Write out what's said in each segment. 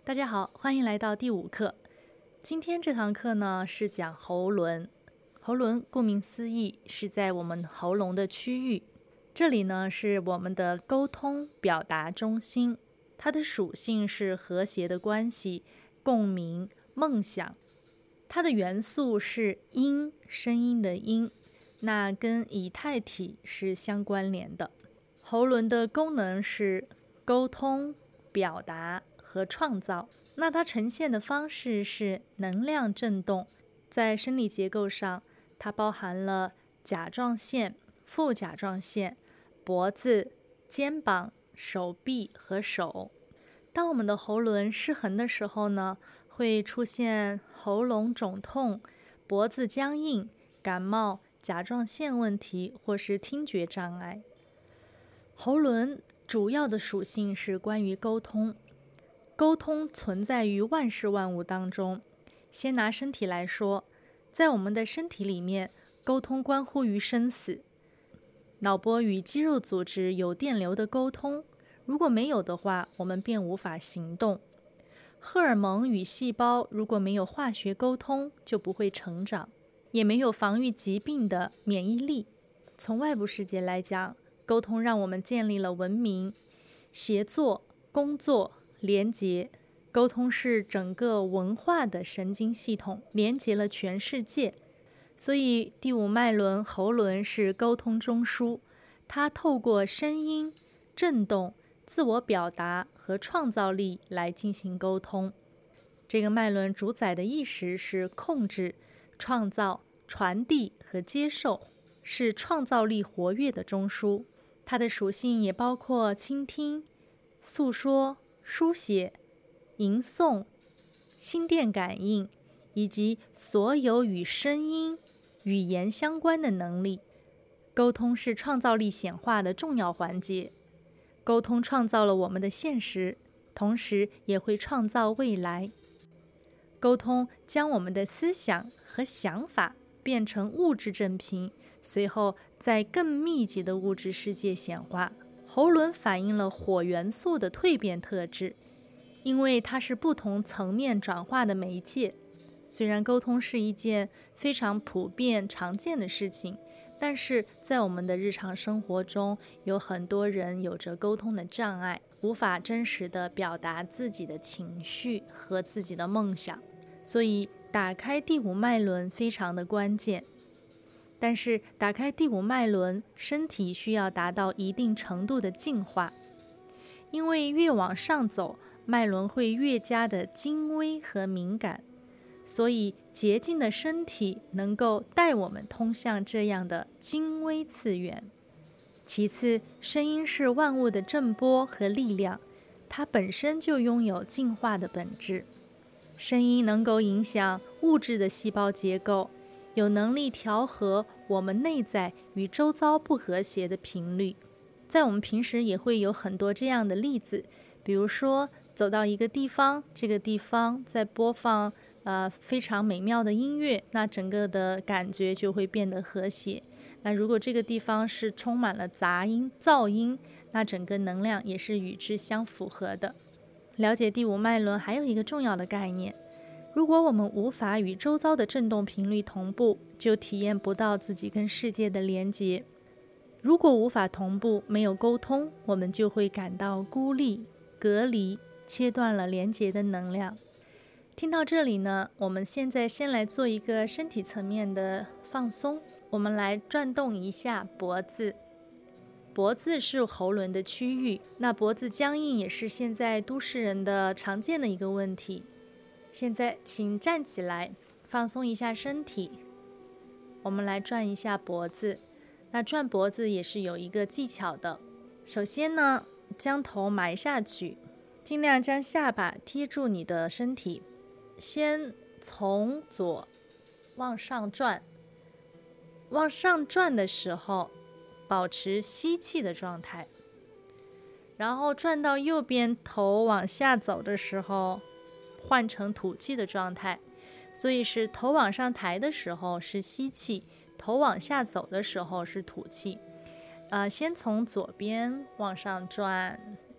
大家好，欢迎来到第5课。今天这堂课呢是讲喉轮。喉轮顾名思义是在我们喉咙的区域，这里呢是我们的沟通表达中心，它的属性是和谐的关系、共鸣、梦想。它的元素是音，声音的音，那跟以太体是相关联的。喉轮的功能是沟通、表达和创造。那它呈现的方式是能量振动，在生理结构上，它包含了甲状腺、副甲状腺、脖子、肩膀、手臂和手。当我们的喉轮失衡的时候呢，会出现喉咙肿痛、脖子僵硬、感冒、甲状腺问题或是听觉障碍。喉轮主要的属性是关于沟通。沟通存在于万事万物当中。先拿身体来说，在我们的身体里面，沟通关乎于生死。脑波与肌肉组织有电流的沟通，如果没有的话，我们便无法行动。荷尔蒙与细胞如果没有化学沟通，就不会成长，也没有防御疾病的免疫力。从外部世界来讲，沟通让我们建立了文明、协作、工作、连结。沟通是整个文化的神经系统，连结了全世界。所以第5脉轮喉轮是沟通中枢，它透过声音、振动、自我表达和创造力来进行沟通。这个脉轮主宰的意识是控制、创造、传递和接受，是创造力活跃的中枢。它的属性也包括倾听、诉说、书写、吟诵、心电感应，以及所有与声音、语言相关的能力。沟通是创造力显化的重要环节。沟通创造了我们的现实，同时也会创造未来。沟通将我们的思想和想法变成物质振频，随后在更密集的物质世界显化。喉轮反映了火元素的蜕变特质，因为它是不同层面转化的媒介。虽然沟通是一件非常普遍常见的事情，但是在我们的日常生活中，有很多人有着沟通的障碍，无法真实地表达自己的情绪和自己的梦想。所以打开第5脉轮非常的关键。但是打开第5脉轮，身体需要达到一定程度的净化，因为越往上走，脉轮会越加的精微和敏感，所以洁净的身体能够带我们通向这样的精微次元。其次，声音是万物的振波和力量，它本身就拥有净化的本质。声音能够影响物质的细胞结构，有能力调和我们内在与周遭不和谐的频率。在我们平时也会有很多这样的例子，比如说走到一个地方，这个地方在播放非常美妙的音乐，那整个的感觉就会变得和谐。那如果这个地方是充满了杂音、噪音，那整个能量也是与之相符合的。了解第5脉轮还有一个重要的概念，如果我们无法与周遭的振动频率同步，就体验不到自己跟世界的连结。如果无法同步，没有沟通，我们就会感到孤立、隔离，切断了连结的能量。听到这里呢，我们现在先来做一个身体层面的放松。我们来转动一下脖子。脖子是喉轮的区域，那脖子僵硬也是现在都市人的常见的一个问题。现在请站起来，放松一下身体。我们来转一下脖子。那转脖子也是有一个技巧的。首先呢，将头埋下去，尽量将下巴贴住你的身体。先从左往上转，往上转的时候保持吸气的状态，然后转到右边，头往下走的时候换成吐气的状态。所以是头往上抬的时候是吸气，头往下走的时候是吐气。先从左边往上转，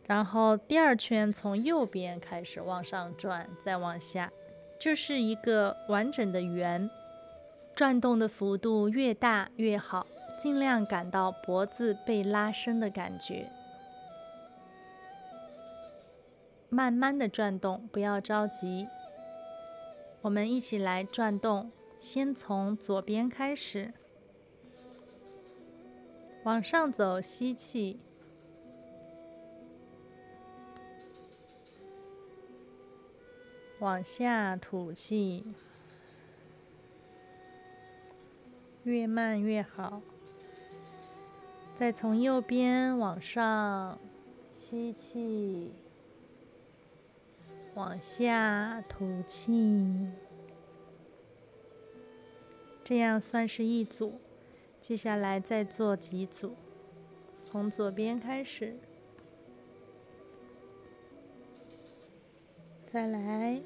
然后第二圈从右边开始往上转，再往下，就是一个完整的圆。转动的幅度越大越好，尽量感到脖子被拉伸的感觉。慢慢的转动，不要着急。我们一起来转动，先从左边开始，往上走，吸气，往下吐气，越慢越好。再从右边往上，吸气，往下吐气，这样算是一组。接下来再做几组，从左边开始，再来。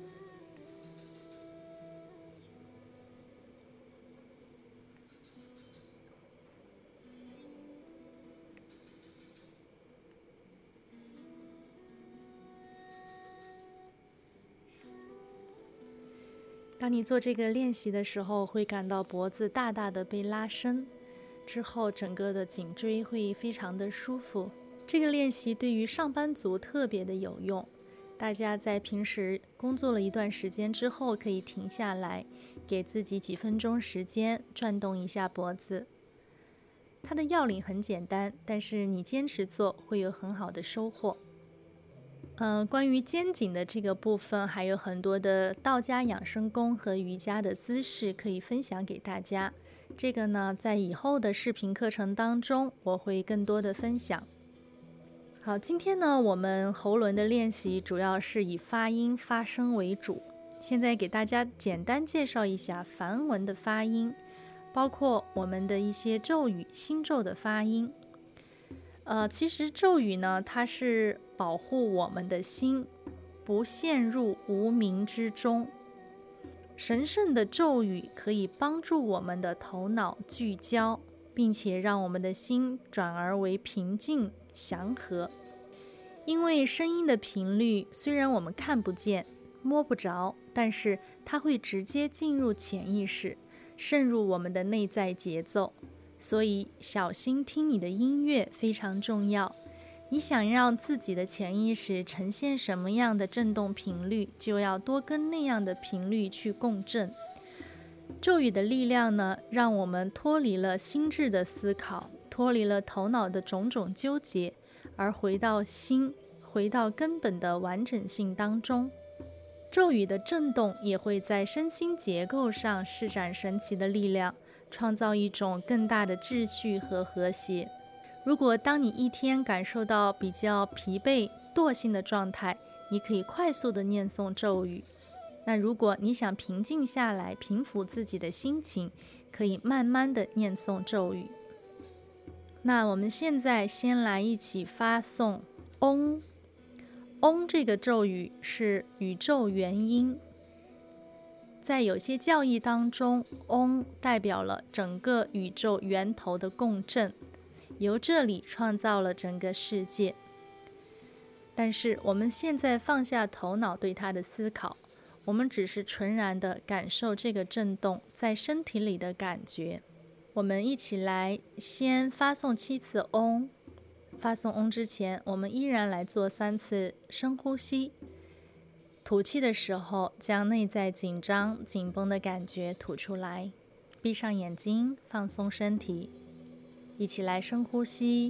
当你做这个练习的时候，会感到脖子大大的被拉伸，之后整个的颈椎会非常的舒服。这个练习对于上班族特别的有用，大家在平时工作了一段时间之后，可以停下来，给自己几分钟时间转动一下脖子。它的要领很简单，但是你坚持做会有很好的收获。关于肩颈的这个部分，还有很多的道家养生功和瑜伽的姿势可以分享给大家。这个呢，在以后的视频课程当中，我会更多的分享。好，今天呢，我们喉轮的练习主要是以发音发声为主。现在给大家简单介绍一下梵文的发音，包括我们的一些咒语、心咒的发音。其实咒语呢，它是保护我们的心，不陷入无明之中。神圣的咒语可以帮助我们的头脑聚焦，并且让我们的心转而为平静、祥和。因为声音的频率虽然我们看不见、摸不着，但是它会直接进入潜意识，渗入我们的内在节奏。所以小心听你的音乐非常重要。你想让自己的潜意识呈现什么样的振动频率，就要多跟那样的频率去共振。咒语的力量呢，让我们脱离了心智的思考，脱离了头脑的种种纠结，而回到心，回到根本的完整性当中。咒语的震动也会在身心结构上施展神奇的力量，创造一种更大的秩序和和谐。如果当你一天感受到比较疲惫、惰性的状态，你可以快速的念诵咒语。那如果你想平静下来，平复自己的心情，可以慢慢的念诵咒语。那我们现在先来一起发诵嗡。嗡这个咒语是宇宙元音，在有些教义当中，嗡代表了整个宇宙源头的共振，由这里创造了整个世界。但是我们现在放下头脑对它的思考，我们只是纯然的感受这个震动在身体里的感觉。我们一起来先发诵7次嗡。发送嗡之前，我们依然来做3次深呼吸。吐气的时候，将内在紧张、紧绷的感觉吐出来。闭上眼睛，放松身体。一起来深呼吸。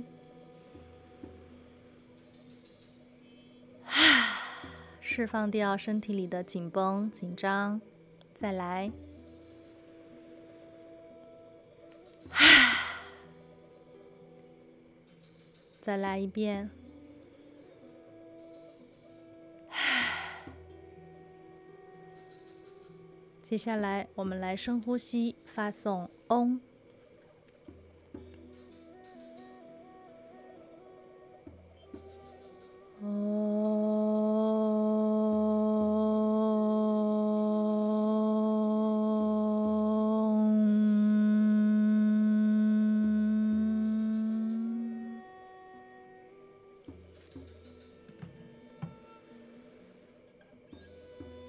释放掉身体里的紧绷、紧张。再来。再来一遍。接下来我们来深呼吸，发送嗡。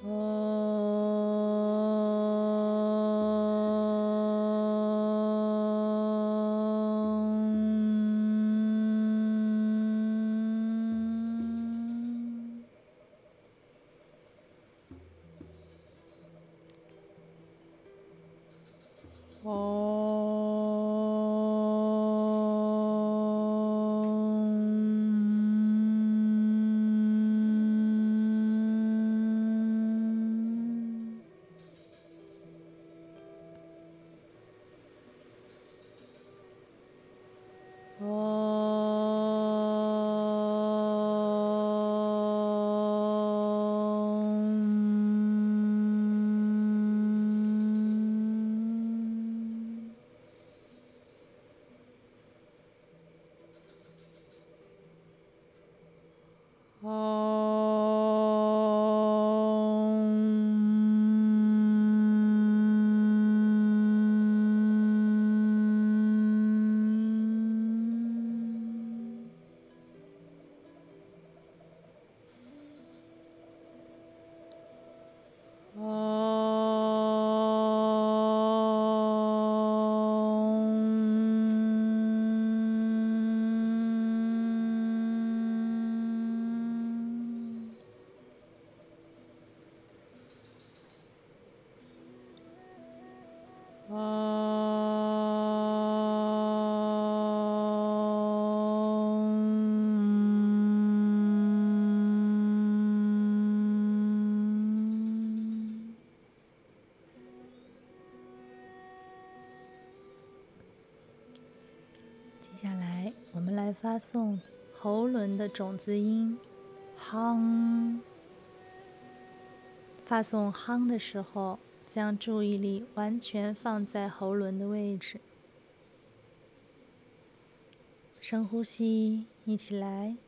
接下来，我们来发送喉轮的种子音“夯”。发送“夯”的时候，将注意力完全放在喉轮的位置。深呼吸，一起来。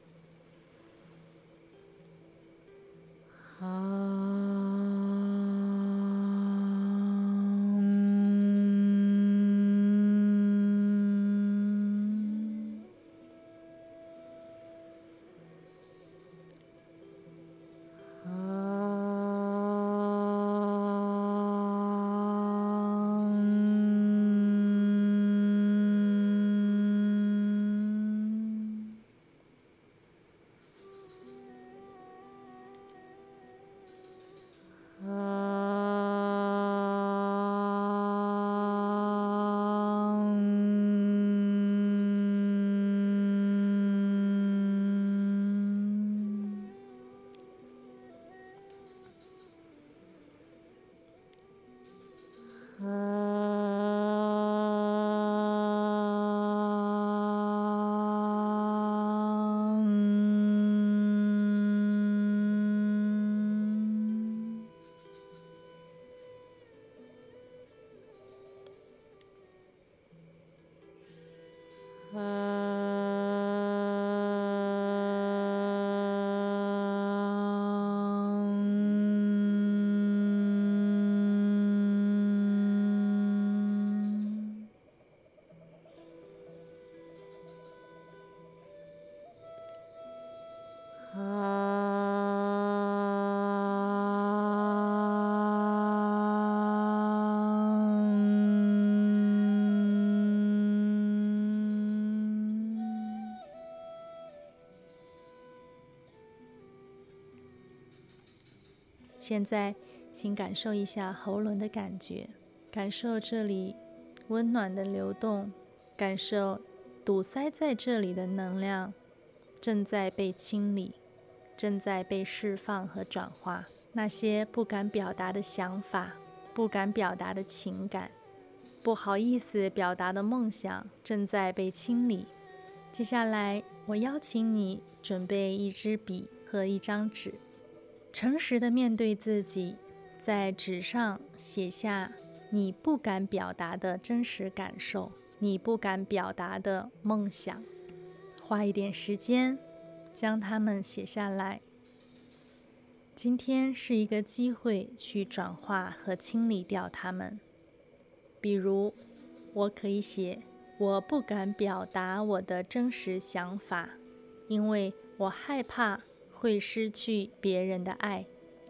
现在，请感受一下喉轮的感觉，感受这里温暖的流动，感受堵塞在这里的能量正在被清理，正在被释放和转化。那些不敢表达的想法，不敢表达的情感，不好意思表达的梦想正在被清理。接下来，我邀请你准备一支笔和一张纸，诚实的面对自己，在纸上写下你不敢表达的真实感受，你不敢表达的梦想。花一点时间将它们写下来。今天是一个机会去转化和清理掉它们。比如，我可以写：我不敢表达我的真实想法，因为我害怕会失去别人的爱。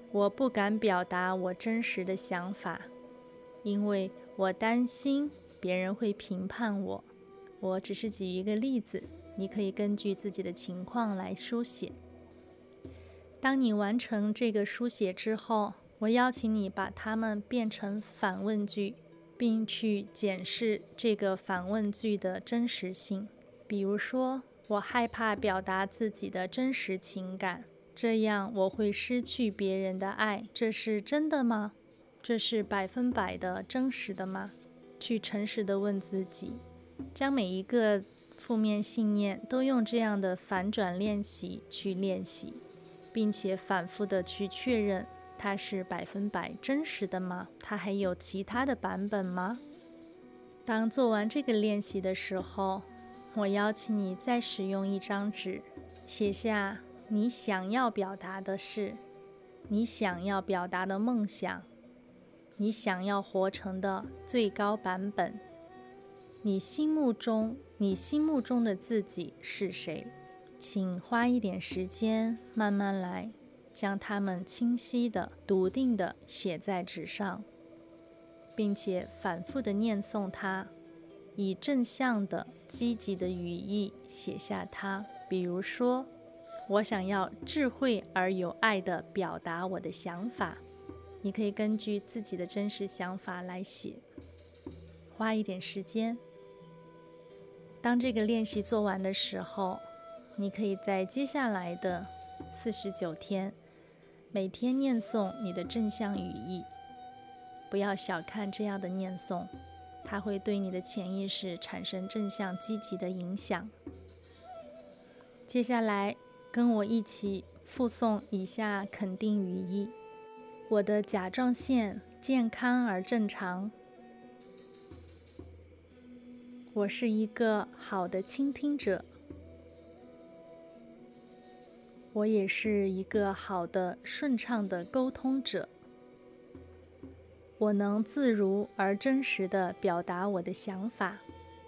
我不敢表达我真实的想法，因为我担心别人会评判我。我只是举一个例子，你可以根据自己的情况来书写。当你完成这个书写之后，我邀请你把它们变成反问句，并去检视这个反问句的真实性。比如说，我害怕表达自己的真实情感，这样我会失去别人的爱，这是真的吗？这是100%的真实的吗？去诚实地问自己，将每一个负面信念都用这样的反转练习去练习，并且反复地去确认它是100%真实的吗？它还有其他的版本吗？当做完这个练习的时候，我邀请你再使用一张纸，写下你想要表达的事，你想要表达的梦想，你想要活成的最高版本。你心目中的自己是谁？请花一点时间，慢慢来，将它们清晰的、笃定的写在纸上，并且反复的念诵它，以正向的、积极的语义写下它。比如说，我想要智慧而有爱地表达我的想法。你可以根据自己的真实想法来写，花一点时间。当这个练习做完的时候，你可以在接下来的49天，每天念诵你的正向语义。不要小看这样的念诵，它会对你的潜意识产生正向积极的影响。接下来跟我一起复诵以下肯定语义：我的甲状腺健康而正常，我是一个好的倾听者，我也是一个好的顺畅的沟通者，我能自如而真实地表达我的想法，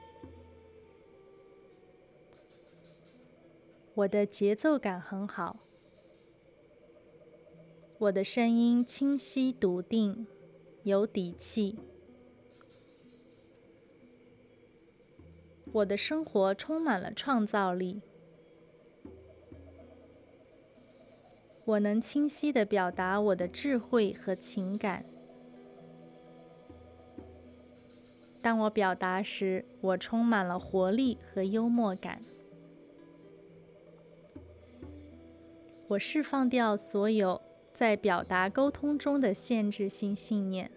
我的节奏感很好，我的声音清晰笃定，有底气，我的生活充满了创造力，我能清晰地表达我的智慧和情感。当我表达时，我充满了活力和幽默感。我释放掉所有在表达沟通中的限制性信念。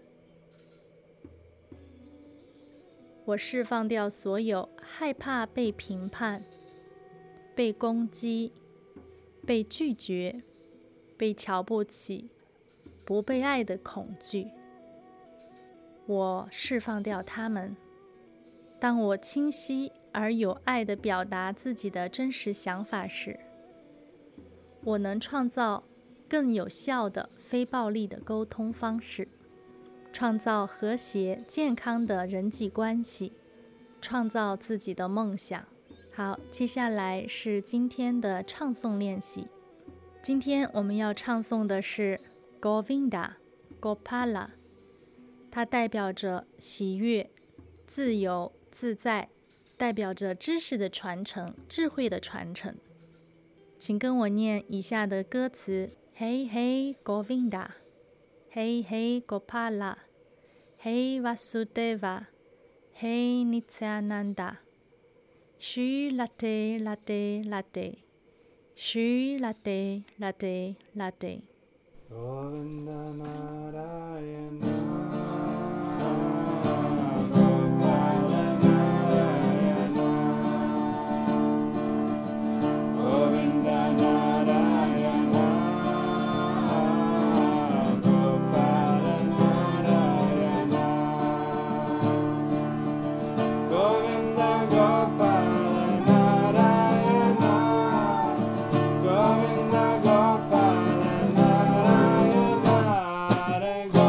我释放掉所有害怕被评判、被攻击、被拒绝、被瞧不起、不被爱的恐惧。我释放掉它们。当我清晰而有爱地表达自己的真实想法时，我能创造更有效的非暴力的沟通方式，创造和谐健康的人际关系，创造自己的梦想。好，接下来是今天的唱诵练习。今天我们要唱诵的是 Govinda Gopala， 它代表着喜悦、自由、自在，代表着知识的传承、智慧的传承。请跟我念以下的歌词：Hey Hey Govinda， Hey Hey Gopala， Hey Vasudeva， Hey Nityananda， Shri Latte Latte Latte， Shri Latte Latte Latte。 Govinda Narayana Hare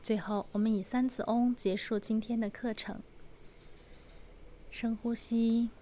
最后，我们以3次嗡结束今天的课程。深呼吸。